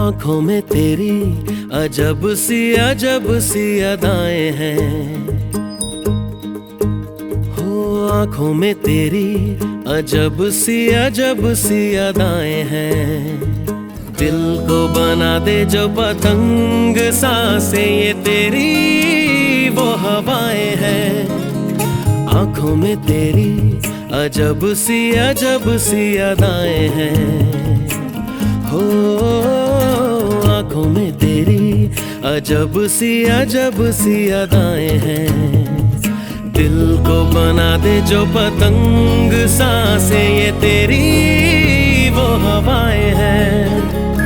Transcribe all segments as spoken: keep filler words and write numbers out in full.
आँखों में तेरी अजब सी अजब सी अदाएं हैं, हो आँखों में तेरी अजब सी अजब सी अदाएं हैं। दिल को बना दे जो पतंग सांसें ये तेरी वो हवाएं हैं। आँखों में तेरी अजब सी अजब सी अदाएं हैं, हो आँखों में तेरी अजब सी अजब सी अदाएं हैं। दिल को बना दे जो पतंग सांसें ये तेरी वो हवाएं हैं।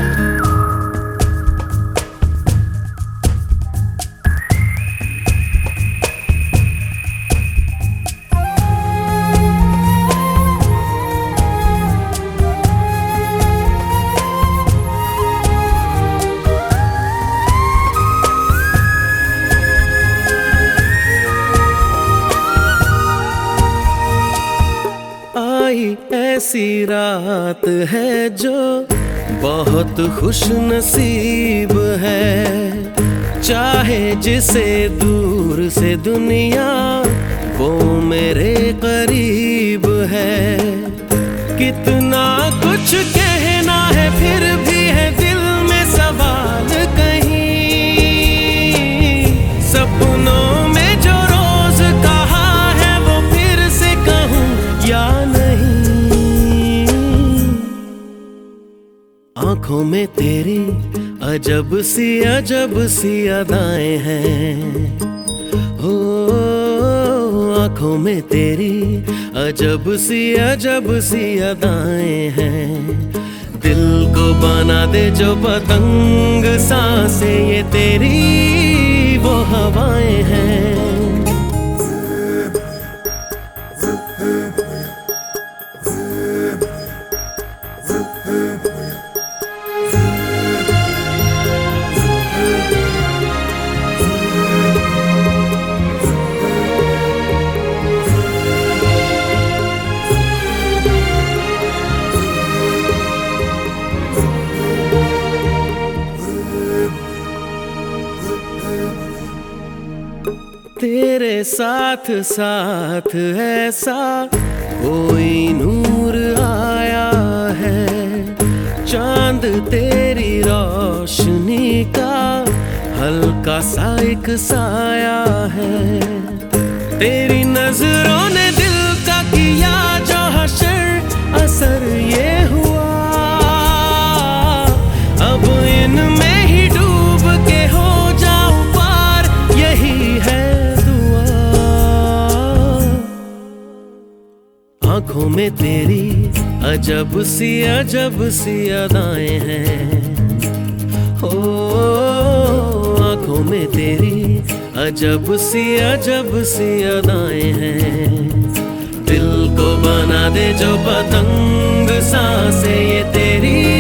ऐसी रात है जो बहुत खुश नसीब है, चाहे जिसे दूर से दुनिया वो मेरे करीब है। कितना कुछ कहना है फिर भी है दिल में सवाल कहीं, सपनों में जो रोज कहा है वो फिर से कहूँ या नहीं। आँखों में तेरी अजब सी अजब सी अदाएं हैं, हो आँखों में तेरी अजब सी अजब सी अदाएं हैं। दिल को बना दे जो पतंग सांसें ये तेरी वो हवाएं हैं। तेरे साथ साथ ऐसा कोई नूर आया है, चांद तेरी रोशनी का हल्का सा एक साया है। तेरी नजरों ने दिल का किया जो हशर असर ये हुआ, अब इनमें ही डूब के हो जाऊं पार यही है। आँखों में तेरी अजब सी अजब सी अदाएं हैं, हो आँखों में तेरी अजब सी अजब सी अदाएं हैं। दिल को बना दे जो पतंग सांसें ये तेरी